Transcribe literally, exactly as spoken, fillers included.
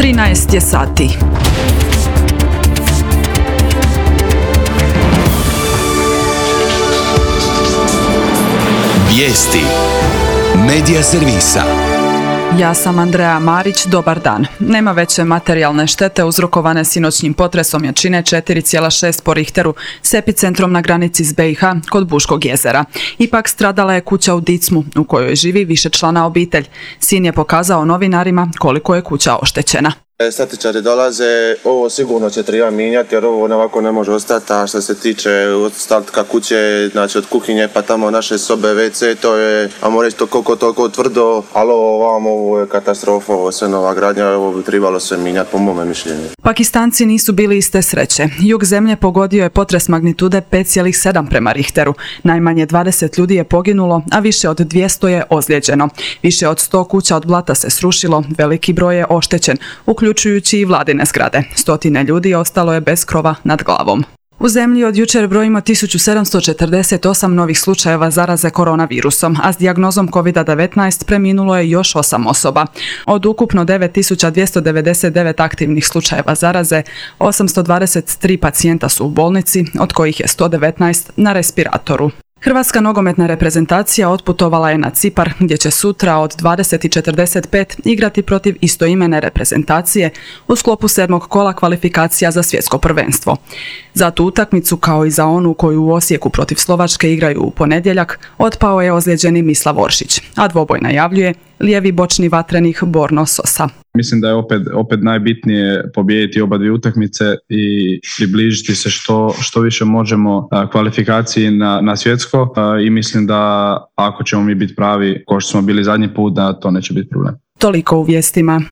trinaest je sati. Vijesti Medija servisa. Ja sam Andreja Marić, dobar dan. Nema veće materijalne štete uzrokovane sinoćnjim potresom jačine četiri zarez šest po Richteru s epicentrom na granici s B i H kod Buškog jezera. Ipak stradala je kuća u Dicmu u kojoj živi višečlana obitelj. Sin je pokazao novinarima koliko je kuća oštećena. Statičari dolaze, ovo sigurno će treba mijenjati jer ovo ovako ne može ostati, a što se tiče ostatka kuće, znači od kuhinje pa tamo naše sobe, ve ce, to je, a reći to koliko toliko tvrdo, ali ovo vam, ovo je katastrofa, ovo sve nova gradnja, ovo bi trebalo sve mijenjati po mome mišljenju. Pakistanci nisu bili iste sreće. Jug zemlje pogodio je potres magnitude pet zarez sedam prema Richteru. Najmanje dvadeset ljudi je poginulo, a više od dvjesto je ozlijeđeno. Više od sto kuća od blata se srušilo, veliki broj je oštećen, uključujući i vladine zgrade. Stotine ljudi ostalo je bez krova nad glavom. U zemlji od jučer brojimo tisuću sedamsto četrdeset osam novih slučajeva zaraze koronavirusom, a s dijagnozom kovid devetnaest preminulo je još osam osoba. Od ukupno devet tisuća dvjesto devedeset devet aktivnih slučajeva zaraze, osamsto dvadeset tri pacijenta su u bolnici, od kojih je sto devetnaest na respiratoru. Hrvatska nogometna reprezentacija otputovala je na Cipar, gdje će sutra od dvadeset i četrdeset pet igrati protiv istoimene reprezentacije u sklopu sedmog kola kvalifikacija za svjetsko prvenstvo. Za tu utakmicu, kao i za onu koju u Osijeku protiv Slovačke igraju u ponedjeljak, otpao je ozlijeđeni Mislav Oršić, a dvoboj najavljuje lijevi bočni vatrenih Borno Sosa. Mislim da je opet, opet najbitnije pobijediti oba dvije utakmice i približiti se što, što više možemo kvalifikaciji na, na svjetsko i mislim da ako ćemo mi biti pravi ko što smo bili zadnji put, da to neće biti problem. Toliko u vijestima.